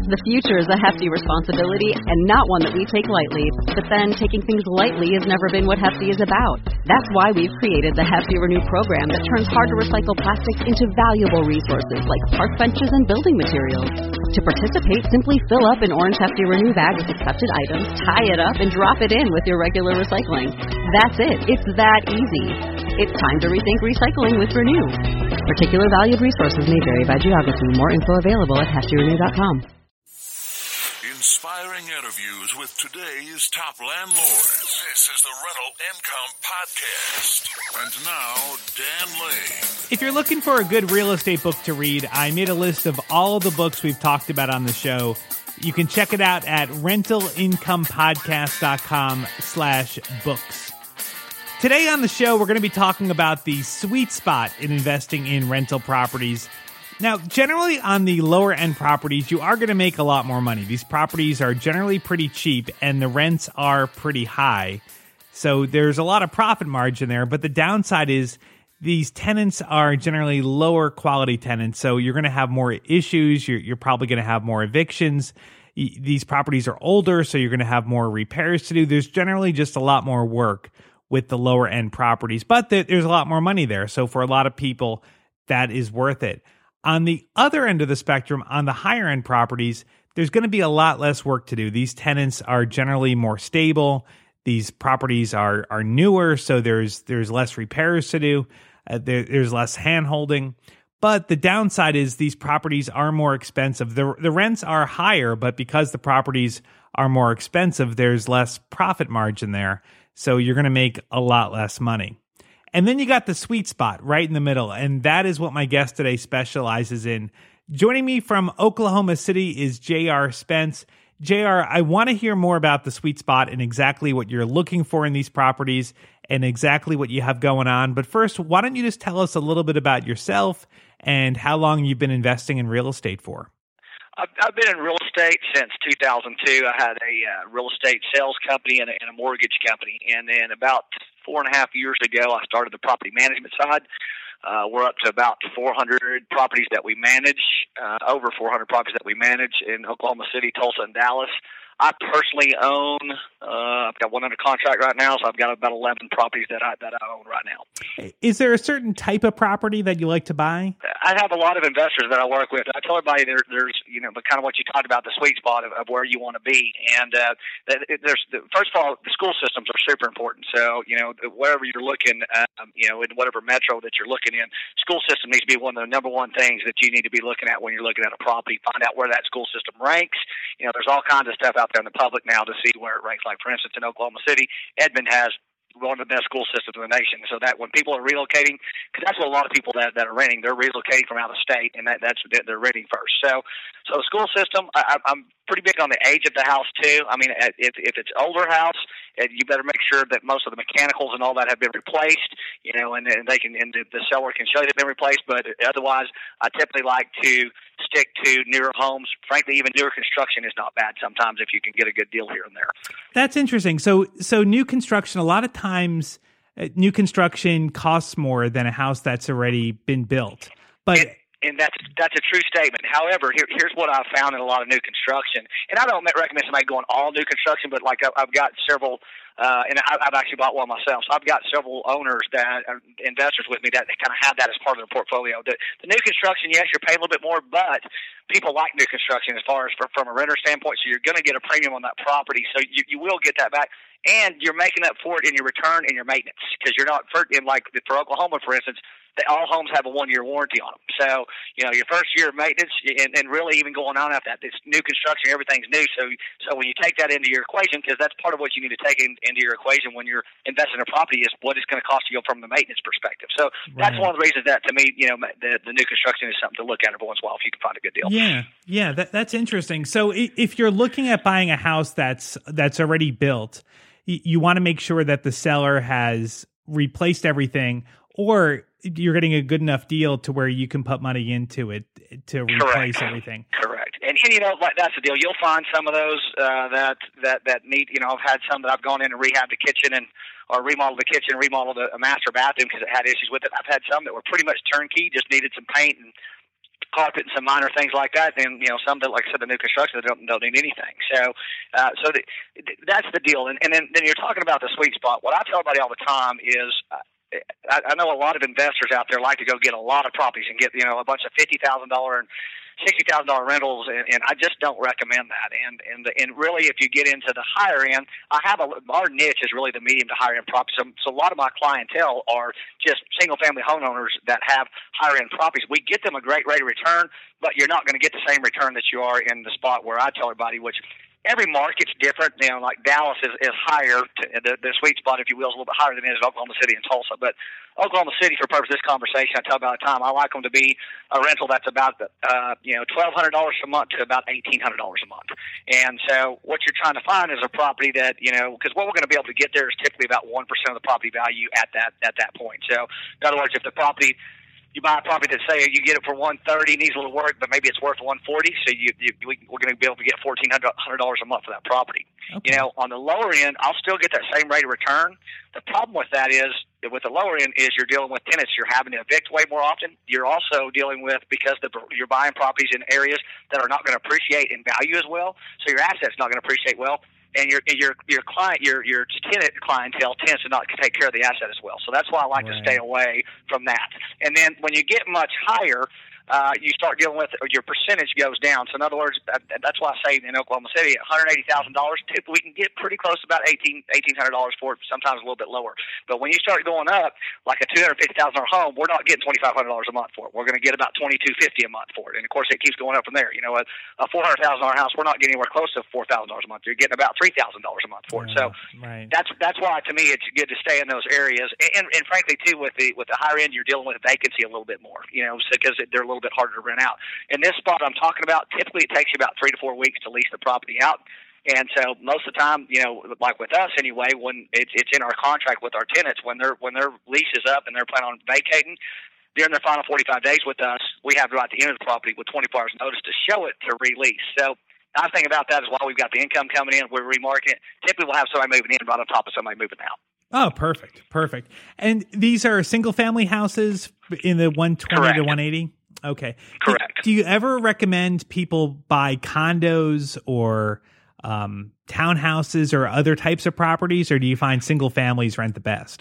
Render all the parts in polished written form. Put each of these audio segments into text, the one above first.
The future is a hefty responsibility and not one that we take lightly. But then, taking things lightly has never been what Hefty is about. That's why we've created the Hefty Renew program that turns hard-to-recycle plastics into valuable resources like park benches and building materials. To participate, simply fill up an orange Hefty Renew bag with accepted items, tie it up, and drop it in with your regular recycling. That's it. It's that easy. It's time to rethink recycling with Renew. Particular valued resources may vary by geography. More info available at heftyrenew.com. Inspiring interviews with today's top landlords. This is the Rental Income Podcast. And now, Dan Lane. If you're looking for a good real estate book to read, I made a list of all of the books we've talked about on the show. You can check it out at rentalincomepodcast.com/books. Today on the show, we're going to be talking about the sweet spot in investing in rental properties. Now, generally on the lower end properties, you are going to make a lot more money. These properties are generally pretty cheap and the rents are pretty high. So there's a lot of profit margin there. But the downside is these tenants are generally lower quality tenants. So you're going to have more issues. You're probably going to have more evictions. These properties are older, so you're going to have more repairs to do. There's generally just a lot more work with the lower end properties. But there's a lot more money there. So for a lot of people, that is worth it. On the other end of the spectrum, on the higher end properties, there's going to be a lot less work to do. These tenants are generally more stable. These properties are newer, so there's less repairs to do. There's less hand-holding. But the downside is these properties are more expensive. The rents are higher, but because the properties are more expensive, there's less profit margin there. So you're going to make a lot less money. And then you got the sweet spot right in the middle, and that is what my guest today specializes in. Joining me from Oklahoma City is J.R. Spence. J.R., I want to hear more about the sweet spot and exactly what you're looking for in these properties and exactly what you have going on. But first, why don't you just tell us a little bit about yourself and how long you've been investing in real estate for? I've been in real estate since 2002. I had a real estate sales company and a mortgage company. And then about 4.5 years ago, I started the property management side. We're up to about 400 properties that we manage, over 400 properties that we manage in Oklahoma City, Tulsa, and Dallas. I personally own, I've got one under contract right now, so I've got about 11 properties that I own right now. Is there a certain type of property that you like to buy? I have a lot of investors that I work with. I tell everybody there's kind of what you talked about, the sweet spot of where you want to be. And first of all, the school systems are super important. So, wherever you're looking, in whatever metro that you're looking in, school system needs to be one of the number one things that you need to be looking at when you're looking at a property. Find out where that school system ranks. There's all kinds of stuff out there in the public now to see where it ranks. Like, for instance, in Oklahoma City, Edmond has one of the best school systems in the nation. So that when people are relocating, because that's what a lot of people that are renting, they're relocating from out of state, and that's they're renting first. So the school system, I'm pretty big on the age of the house too. I mean, if it's older house, you better make sure that most of the mechanicals and all that have been replaced. And the seller can show they've been replaced. But otherwise, I typically like to stick to newer homes. Frankly, even newer construction is not bad sometimes if you can get a good deal here and there. That's interesting. So new construction, a lot of times, new construction costs more than a house that's already been built. But and that's a true statement. However, here's what I've found in a lot of new construction, and I don't recommend somebody going all new construction, but like I've got several. And I've actually bought one myself. So I've got several owners that are investors with me that kind of have that as part of their portfolio. The new construction, yes, you're paying a little bit more, but people like new construction as far as from a renter standpoint. So you're going to get a premium on that property. So you will get that back. And you're making up for it in your return and your maintenance because you're not for Oklahoma, for instance. All homes have a 1-year warranty on them. So, your first year of maintenance and really even going on after that, it's new construction, everything's new. So when you take that into your equation, because that's part of what you need to take into your equation when you're investing in a property is what it's going to cost you from the maintenance perspective. So that's one of the reasons that, to me, the new construction is something to look at every once in a while if you can find a good deal. Yeah, that's interesting. So if you're looking at buying a house that's already built, you want to make sure that the seller has replaced everything, or you're getting a good enough deal to where you can put money into it to replace everything. Correct. And that's the deal. You'll find some of those that need. I've had some that I've gone in and rehabbed the kitchen or remodeled the kitchen, remodeled a master bathroom because it had issues with it. I've had some that were pretty much turnkey, just needed some paint and carpet and some minor things like that. Then some that, like I said, the new construction that don't need anything. So that's the deal. And then you're talking about the sweet spot. What I tell everybody all the time is. I know a lot of investors out there like to go get a lot of properties and get a bunch of $50,000 and $60,000 rentals, and I just don't recommend that. And really, if you get into the higher end, our niche is really the medium to higher end properties. So a lot of my clientele are just single family homeowners that have higher end properties. We get them a great rate of return, but you're not going to get the same return that you are in the spot where I tell everybody, which. Every market's different. Like Dallas is higher. The sweet spot, if you will, is a little bit higher than it is Oklahoma City and Tulsa. But Oklahoma City, for the purpose of this conversation, I tell about the time, I like them to be a rental that's about $1,200 a month to about $1,800 a month. And so what you're trying to find is a property that because what we're going to be able to get there is typically about 1% of the property value at that point. So in other words, if the property you buy a property that say you get it for $130, needs a little work, but maybe it's worth $140. So we're going to be able to get $1,400 a month for that property. Okay. On the lower end, I'll still get that same rate of return. The problem with that is with the lower end is you're dealing with tenants. You're having to evict way more often. You're also dealing with because you're buying properties in areas that are not going to appreciate in value as well. So your asset's not going to appreciate well. And your tenant clientele tends to not take care of the asset as well. So that's why I like to stay away from that. And then when you get much higher, you start dealing with your percentage goes down. So in other words, that's why I say in Oklahoma City, $180,000, typically we can get pretty close to about $1,800 for it, sometimes a little bit lower. But when you start going up, like a $250,000 home, we're not getting $2,500 a month for it. We're going to get about $2,250 a month for it. And of course, it keeps going up from there. A $400,000 house, we're not getting anywhere close to $4,000 a month. You're getting about $3,000 a month for it. So that's why, to me, it's good to stay in those areas. And frankly, too, with the higher end, you're dealing with vacancy a little bit more, because they're a little bit harder to rent out. In this spot I'm talking about, typically it takes you about 3 to 4 weeks to lease the property out. And so most of the time, like with us anyway, when it's in our contract with our tenants, when their lease is up and they're planning on vacating, during their final 45 days with us, we have the right to enter the property with 24 hours notice to show it to release. So the nice thing about that is while we've got the income coming in, we're remarketing it. Typically we'll have somebody moving in right on top of somebody moving out. Oh, perfect. And these are single-family houses in the 120 Correct. to 180? Okay. Correct. Do you ever recommend people buy condos or townhouses or other types of properties, or do you find single families rent the best?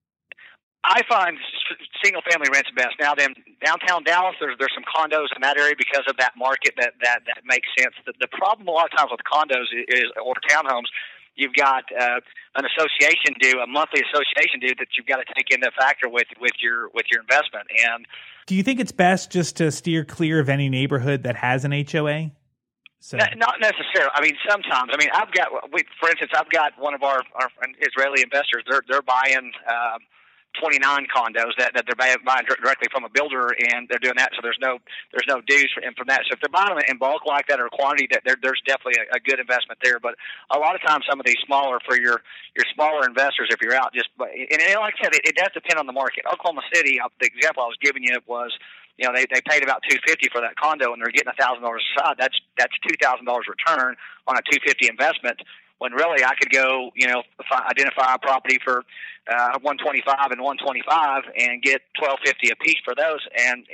I find single family rents best. Now, then downtown Dallas, there's some condos in that area because of that market that makes sense. The problem a lot of times with condos is or townhomes, you've got an association due, a monthly association due that you've got to take into factor with your investment. And do you think it's best just to steer clear of any neighborhood that has an HOA? So. Not necessarily. I mean, sometimes. I mean, for instance, I've got one of our Israeli investors. They're buying 29 condos that they're buying directly from a builder, and they're doing that. So there's no dues from that. So if they're buying them in bulk like that or quantity, there's definitely a good investment there. But a lot of times, some of these smaller for your smaller investors, if you're out and like I said, it does depend on the market. Oklahoma City, the example I was giving you was. They paid about $250 for that condo, and they're getting $1,000 a side. That's $2,000 return on a $250 investment. When really I could go, identify a property for $125 and $125 and get $1,250 a piece for those, and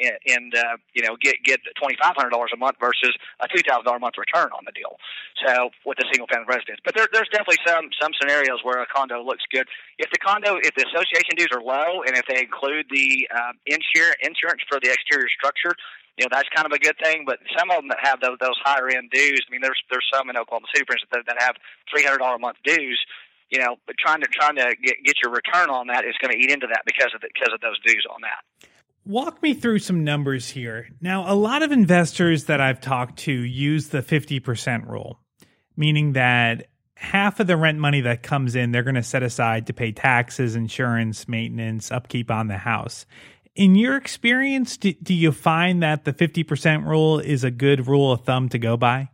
get $2,500 a month versus a $2,000 a month return on the deal. So with the single family residence, but there's definitely some scenarios where a condo looks good if the association dues are low, and if they include the insurance for the exterior structure. That's kind of a good thing, but some of them that have those higher end dues. I mean, there's some in Oklahoma City, for instance, that have $300 a month dues. But trying to get your return on that is going to eat into that because of those dues on that. Walk me through some numbers here. Now, a lot of investors that I've talked to use the 50% rule, meaning that half of the rent money that comes in, they're going to set aside to pay taxes, insurance, maintenance, upkeep on the house. In your experience, do you find that the 50% rule is a good rule of thumb to go by?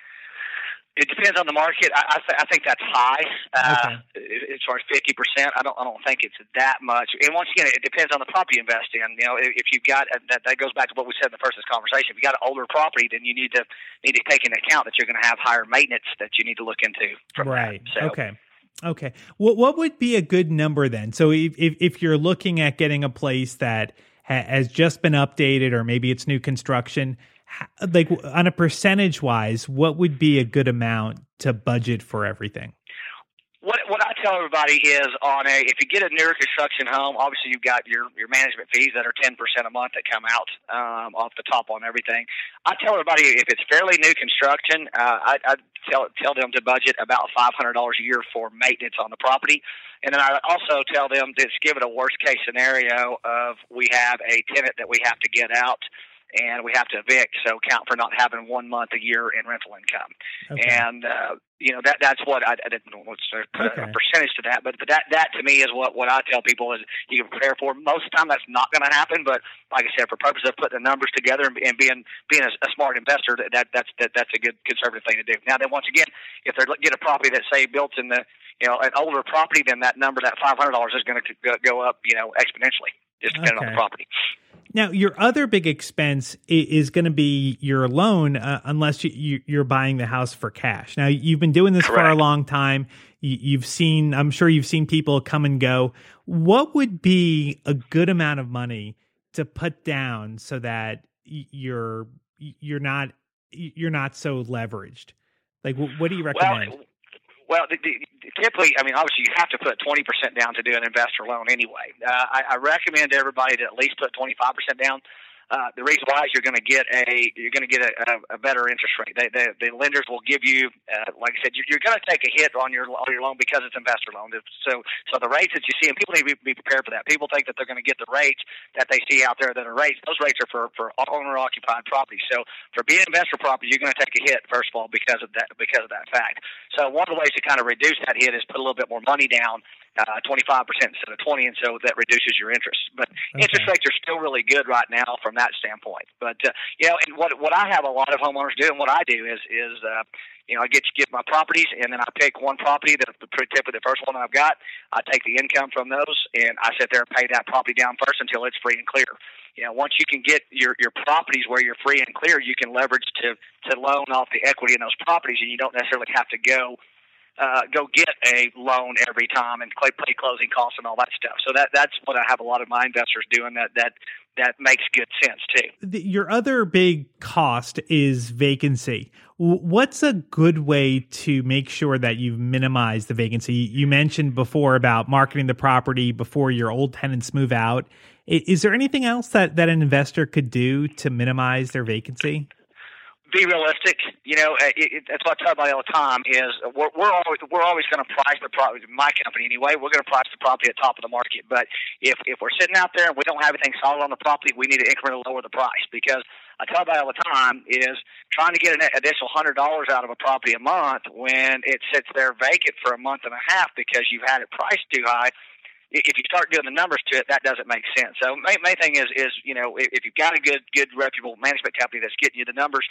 It depends on the market. I think that's high. Okay. As far as 50%, I don't think it's that much. And once again, it depends on the property you invest in. If you've got that goes back to what we said in the first of this conversation. If you got an older property, then you need to take into account that you're going to have higher maintenance that you need to look into. Right. So, Okay. What would be a good number then? So if you're looking at getting a place that has just been updated, or maybe it's new construction, like on a percentage wise, what would be a good amount to budget for everything? What I tell everybody is if you get a newer construction home, obviously you've got your management fees that are 10% a month that come out off the top on everything. I tell everybody if it's fairly new construction, I tell them to budget about $500 a year for maintenance on the property. And then I also tell them to give it a worst case scenario of we have a tenant that we have to get out and we have to evict, so count for not having 1 month a year in rental income. Okay. And that's what I didn't know what's put a percentage to that, but that to me is what I tell people is you can prepare for. Most of the time that's not going to happen, but like I said, for purposes of putting the numbers together and being a smart investor, that's a good conservative thing to do. Now then, once again, if they get a property that's say built in the an older property, then that number, that $500 is going to go up exponentially, just depending on the property. Now, your other big expense is going to be your loan, unless you're buying the house for cash. Now, you've been doing this for a long time. I'm sure you've seen people come and go. What would be a good amount of money to put down so that you're not so leveraged? Like, what do you recommend? Well, typically, obviously you have to put 20% down to do an investor loan anyway. I recommend everybody to at least put 25% down. The reason why is you're going to get a better interest rate. The lenders will give you, like I said, you're going to take a hit on your loan because it's investor loan. So the rates that you see, and people need to be prepared for that. People think that they're going to get the rates that they see out there that are rates. Those rates are for owner occupied property. So for being investor property, you're going to take a hit first of all because of that fact. So one of the ways to kind of reduce that hit is put a little bit more money down. 25% instead of 20%, and so that reduces your interest. But interest rates are still really good right now from that standpoint. But and what I have a lot of homeowners do, and what I do is I get my properties, and then I pick one property that typically the first one I've got. I take the income from those, and I sit there and pay that property down first until it's free and clear. Once you can get your properties where you're free and clear, you can leverage to loan off the equity in those properties, and you don't necessarily have to go get a loan every time and pay closing costs and all that stuff. So that's what I have a lot of my investors doing. That makes good sense too. Your other big cost is vacancy. What's a good way to make sure that you've minimized the vacancy? You mentioned before about marketing the property before your old tenants move out. Is there anything else that an investor could do to minimize their vacancy? Be realistic. That's what I tell everybody all the time is we're always going to price the property. My company anyway, we're going to price the property at top of the market. But if we're sitting out there and we don't have anything solid on the property, we need to incrementally lower the price, because I tell everybody all the time is trying to get an additional $100 out of a property a month when it sits there vacant for a month and a half because you've had it priced too high. If you start doing the numbers to it, that doesn't make sense. So main thing is if you've got a good reputable management company that's getting you the numbers.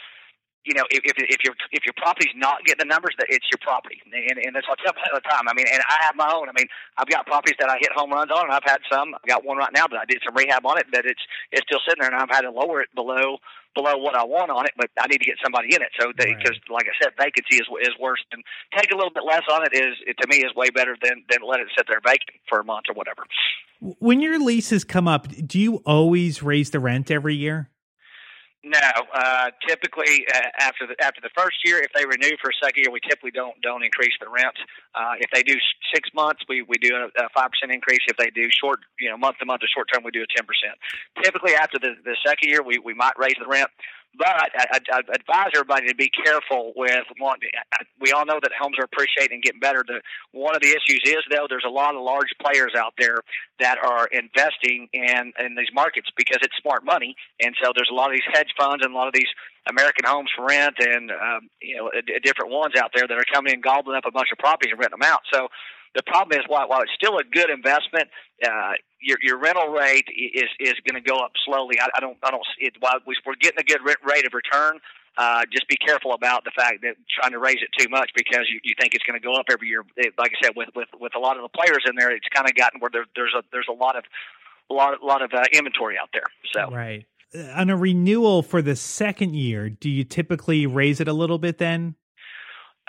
If your property's not getting the numbers, that it's your property, and that's what I tell people all the time. And I have my own. I've got properties that I hit home runs on, and I've had some. I've got one right now, but I did some rehab on it. That it's still sitting there, and I've had to lower it below what I want on it. But I need to get somebody in it. So because, like I said, vacancy is worse, and take a little bit less on it to me is way better than let it sit there vacant for a month or whatever. When your leases come up, do you always raise the rent every year? No, typically after the first year, if they renew for a second year, we typically don't increase the rent. If they do 6 months, we do a 5% increase. If they do short, month to month or short term, we do a 10%. Typically after the second year, we might raise the rent. But I advise everybody to be careful with one. We all know that homes are appreciated and getting better. One of the issues is, though, there's a lot of large players out there that are investing in these markets because it's smart money. And so there's a lot of these hedge funds and a lot of these American Homes for Rent and different ones out there that are coming in, gobbling up a bunch of properties and renting them out. So the problem is, while it's still a good investment, your rental rate is going to go up slowly. While we're getting a good rate of return, just be careful about the fact that trying to raise it too much because you think it's going to go up every year. Like I said, with a lot of the players in there, it's kind of gotten where there's a lot of inventory out there. So right. On a renewal for the second year, do you typically raise it a little bit then?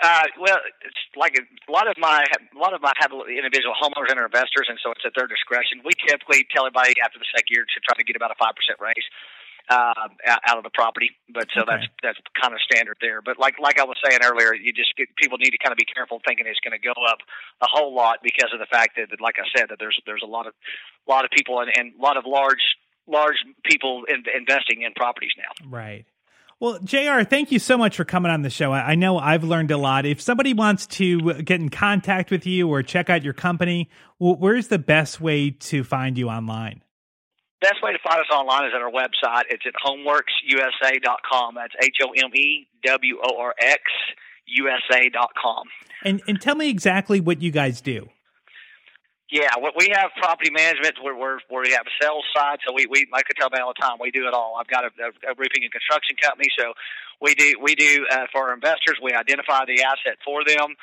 Well, it's like a lot of my have individual homeowners and investors, and so it's at their discretion. We typically tell everybody after the second year to try to get about a 5% raise out of the property, but so Okay. that's kind of standard there. But like I was saying earlier, people need to kind of be careful thinking it's going to go up a whole lot because of the fact that like I said, that there's a lot of people and a lot of large people investing in properties now. Right. Well, JR, thank you so much for coming on the show. I know I've learned a lot. If somebody wants to get in contact with you or check out your company, where's the best way to find you online? Best way to find us online is at our website. It's at homeworksusa.com. That's HOMEWORX USA.com. And tell me exactly what you guys do. Yeah, we have property management where we have a sales side. So we like I tell them all the time, we do it all. I've got a roofing and construction company, so we do for our investors. We identify the asset for them,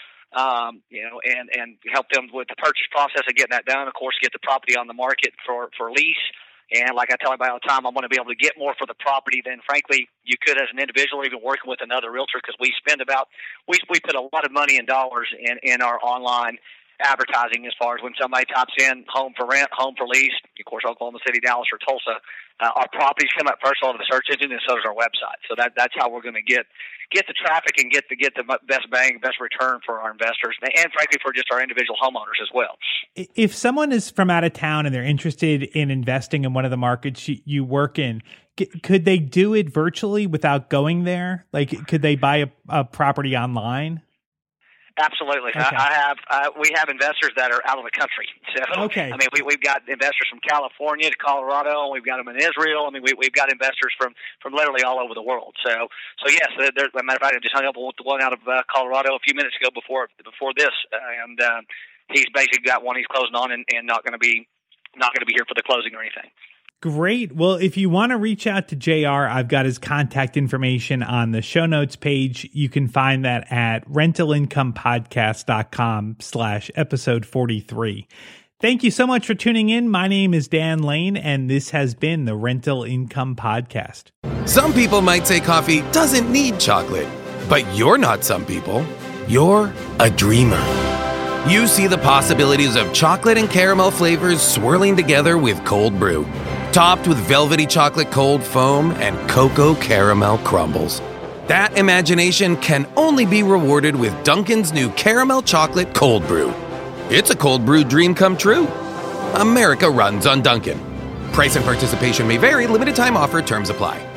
and help them with the purchase process of getting that done. Of course, get the property on the market for lease. And like I tell everybody all the time, I want to be able to get more for the property than, frankly, you could as an individual, even working with another realtor, because we put a lot of money and dollars in our online advertising as far as when somebody types in home for rent, home for lease, of course, Oklahoma City, Dallas, or Tulsa, our properties come up first on the search engine, and so does our website. So that's how we're going to get the traffic and get the best bang, best return for our investors, and frankly for just our individual homeowners as well. If someone is from out of town and they're interested in investing in one of the markets you work in, could they do it virtually without going there? Like, could they buy a property online? Absolutely. Okay. We have investors that are out of the country. So, okay. I mean, we've got investors from California to Colorado, and we've got them in Israel. I mean, we've got investors from literally all over the world. So yes, as a matter of fact, I just hung up with the one out of Colorado a few minutes ago before this, and he's basically got one he's closing on and not going to be here for the closing or anything. Great. Well, if you want to reach out to JR, I've got his contact information on the show notes page. You can find that at rentalincomepodcast.com/episode 43. Thank you so much for tuning in. My name is Dan Lane, and this has been the Rental Income Podcast. Some people might say coffee doesn't need chocolate, but you're not some people. You're a dreamer. You see the possibilities of chocolate and caramel flavors swirling together with cold brew, topped with velvety chocolate cold foam and cocoa caramel crumbles. That imagination can only be rewarded with Dunkin's new caramel chocolate cold brew. It's a cold brew dream come true. America runs on Dunkin'. Price and participation may vary. Limited time offer. Terms apply.